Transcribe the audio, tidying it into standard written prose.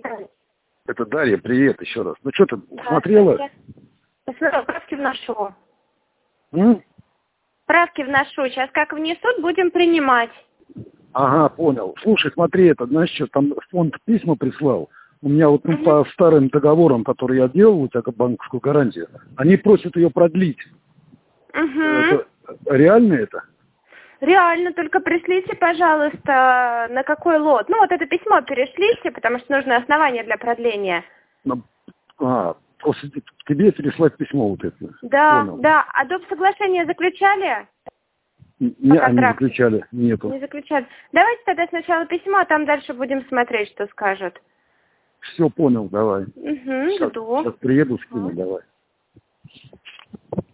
Дарья. Это Дарья, привет еще раз. Ну что ты, смотрела? Посмотрела, справки вношу. М? Справки вношу. Сейчас как внесут, будем принимать. Ага, понял. Слушай, смотри, это, знаешь, что там фонд письма прислал. У меня вот по старым договорам, которые я делал, у тебя как банковскую гарантию, они просят ее продлить. Это, реально это? Реально, только пришлите, пожалуйста, на какой лот. Ну, вот это письмо перешлите, потому что нужно основание для продления. Просто тебе переслать письмо вот это. Да, Понял. да. А доп. Соглашение заключали? Не, они заключали, нету. Не заключали. Давайте тогда сначала письмо, а там дальше будем смотреть, что скажут. Все понял, давай. Жду. Сейчас приеду, скину, давай.